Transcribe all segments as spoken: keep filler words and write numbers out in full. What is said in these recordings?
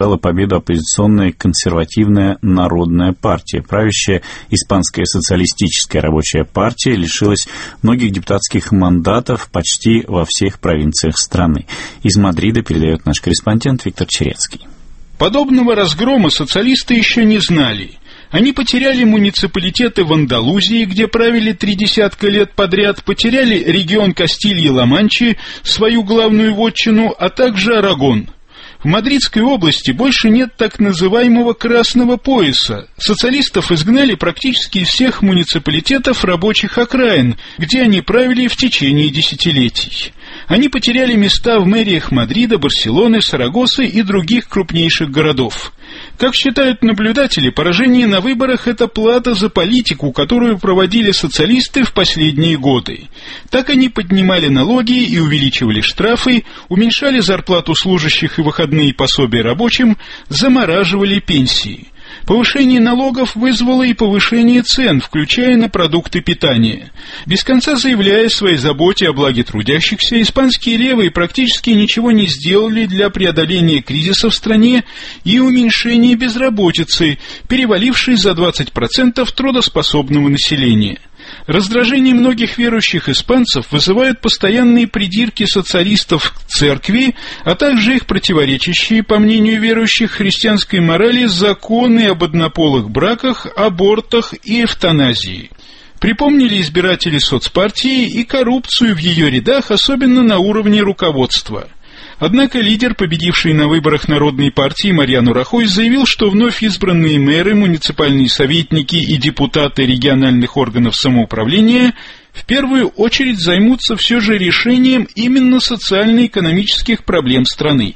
одержала победу оппозиционная консервативная народная партия. Правящая Испанская социалистическая рабочая партия лишилась многих депутатских мандатов почти во всех провинциях страны. Из Мадрида передает наш корреспондент Виктор Черецкий. Подобного разгрома социалисты еще не знали. Они потеряли муниципалитеты в Андалузии, где правили три десятка лет подряд, потеряли регион Кастильи-Ла-Манчи, свою главную вотчину, а также Арагон. В Мадридской области больше нет так называемого «красного пояса». Социалистов изгнали практически из всех муниципалитетов рабочих окраин, где они правили в течение десятилетий. Они потеряли места в мэриях Мадрида, Барселоны, Сарагосы и других крупнейших городов. Как считают наблюдатели, поражение на выборах – это плата за политику, которую проводили социалисты в последние годы. Так они поднимали налоги и увеличивали штрафы, уменьшали зарплату служащих и выходные пособия рабочим, замораживали пенсии. Повышение налогов вызвало и повышение цен, включая на продукты питания. Без конца заявляя о своей заботе о благе трудящихся, испанские левые практически ничего не сделали для преодоления кризиса в стране и уменьшения безработицы, перевалившей за двадцать процентов трудоспособного населения. Раздражение многих верующих испанцев вызывают постоянные придирки социалистов к церкви, а также их противоречащие, по мнению верующих, христианской морали законы об однополых браках, абортах и эвтаназии. Припомнили избиратели соцпартии и коррупцию в ее рядах, особенно на уровне руководства. Однако лидер, победивший на выборах Народной партии Мариано Рахой, заявил, что вновь избранные мэры, муниципальные советники и депутаты региональных органов самоуправления в первую очередь займутся все же решением именно социально-экономических проблем страны.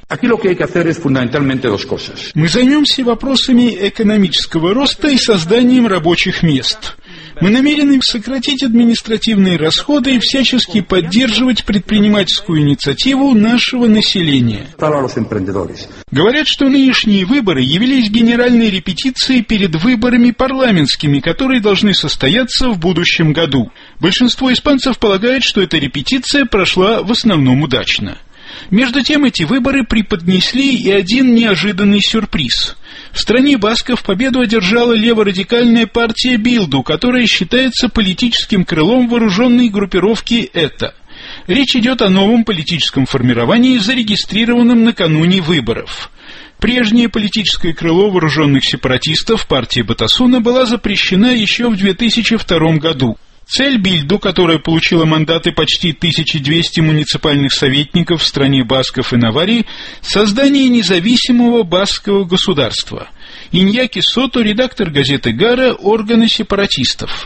Мы займемся вопросами экономического роста и созданием рабочих мест. Мы намерены сократить административные расходы и всячески поддерживать предпринимательскую инициативу нашего населения. Говорят, что нынешние выборы явились генеральной репетицией перед выборами парламентскими, которые должны состояться в будущем году. Большинство испанцев полагает, что эта репетиция прошла в основном удачно. Между тем, эти выборы преподнесли и один неожиданный сюрприз. В стране басков победу одержала леворадикальная партия Билду, которая считается политическим крылом вооруженной группировки ЭТА. Речь идет о новом политическом формировании, зарегистрированном накануне выборов. Прежнее политическое крыло вооруженных сепаратистов, партия Батасуна, была запрещена еще в две тысячи втором году. Цель Бильду, которая получила мандаты почти тысяча двести муниципальных советников в стране басков и Наварии, создание независимого баскского государства. Иньяки Сото, редактор газеты «Гара», органы сепаратистов.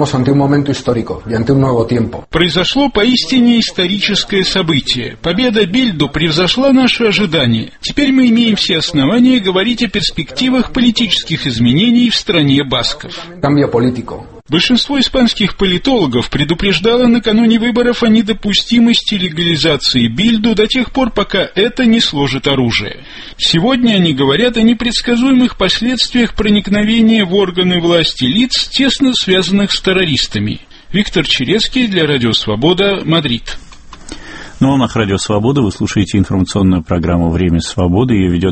Произошло поистине историческое событие. Победа Бильду превзошла наши ожидания. Теперь мы имеем все основания говорить о перспективах политических изменений в стране басков. Большинство испанских политологов предупреждало накануне выборов о недопустимости легализации Бильду до тех пор, пока это не сложит оружие. Сегодня они говорят о непредсказуемых последствиях проникновения в органы власти лиц, тесно связанных с террористами. Виктор Черецкий для Радио Свобода, Мадрид. На волнах Радио Свобода вы слушаете информационную программу «Время свободы». Ее ведет